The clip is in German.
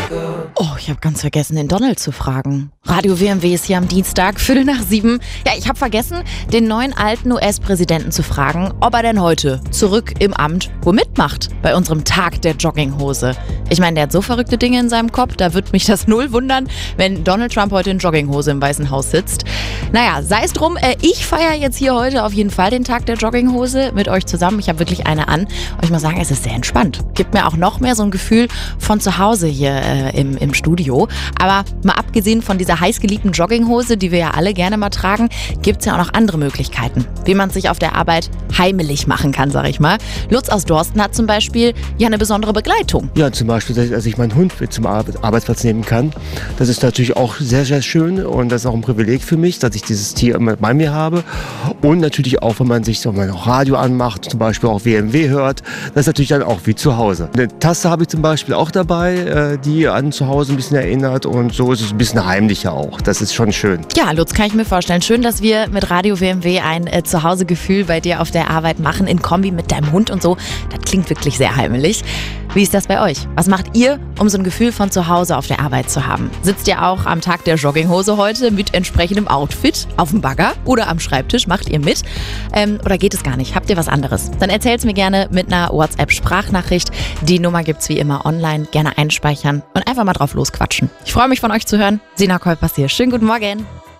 Oh, ich habe ganz vergessen, den Donald zu fragen. Radio WMW ist hier am Dienstag, 6:15. Ja, ich habe vergessen, den neuen alten US-Präsidenten zu fragen, ob er denn heute zurück im Amt wo mitmacht bei unserem Tag der Jogginghose. Ich meine, der hat so verrückte Dinge in seinem Kopf, da würde mich das null wundern, wenn Donald Trump heute in Jogginghose im Weißen Haus sitzt. Naja, sei es drum, ich feiere jetzt hier heute auf jeden Fall den Tag der Jogginghose mit euch zusammen. Ich habe wirklich eine an und ich muss sagen, es ist sehr entspannt. Gibt mir auch noch mehr so ein Gefühl von zu Hause hier im Studio. Aber mal abgesehen von dieser heißgeliebten Jogginghose, die wir ja alle gerne mal tragen, gibt es ja auch noch andere Möglichkeiten, wie man sich auf der Arbeit heimelig machen kann, sag ich mal. Lutz aus Dorsten hat zum Beispiel ja eine besondere Begleitung. Ja, zum Beispiel, dass ich meinen Hund mit zum Arbeitsplatz nehmen kann. Das ist natürlich auch sehr, sehr schön und das ist auch ein Privileg für mich, dass ich dieses Tier immer bei mir habe. Und natürlich auch, wenn man sich so mal Radio anmacht, zum Beispiel auch WMW hört, das ist natürlich dann auch wie zu Hause. Eine Tasse habe ich zum Beispiel auch dabei, die an zu Hause ein bisschen erinnert und so ist es ein bisschen heimlicher auch. Das ist schon schön. Ja, Lutz, kann ich mir vorstellen. Schön, dass wir mit Radio WMW ein Zuhausegefühl bei dir auf der Arbeit machen, in Kombi mit deinem Hund und so. Das klingt wirklich sehr heimelig. Wie ist das bei euch? Was macht ihr, um so ein Gefühl von zu Hause auf der Arbeit zu haben? Sitzt ihr auch am Tag der Jogginghose heute mit entsprechendem Outfit auf dem Bagger oder am Schreibtisch? Macht ihr mit? Oder geht es gar nicht? Habt ihr was anderes? Dann erzählt's mir gerne mit einer WhatsApp-Sprachnachricht. Die Nummer gibt's wie immer online. Gerne einspeichern und einfach mal drauf losquatschen. Ich freue mich, von euch zu hören. Sina Kolpers hier. Schönen guten Morgen.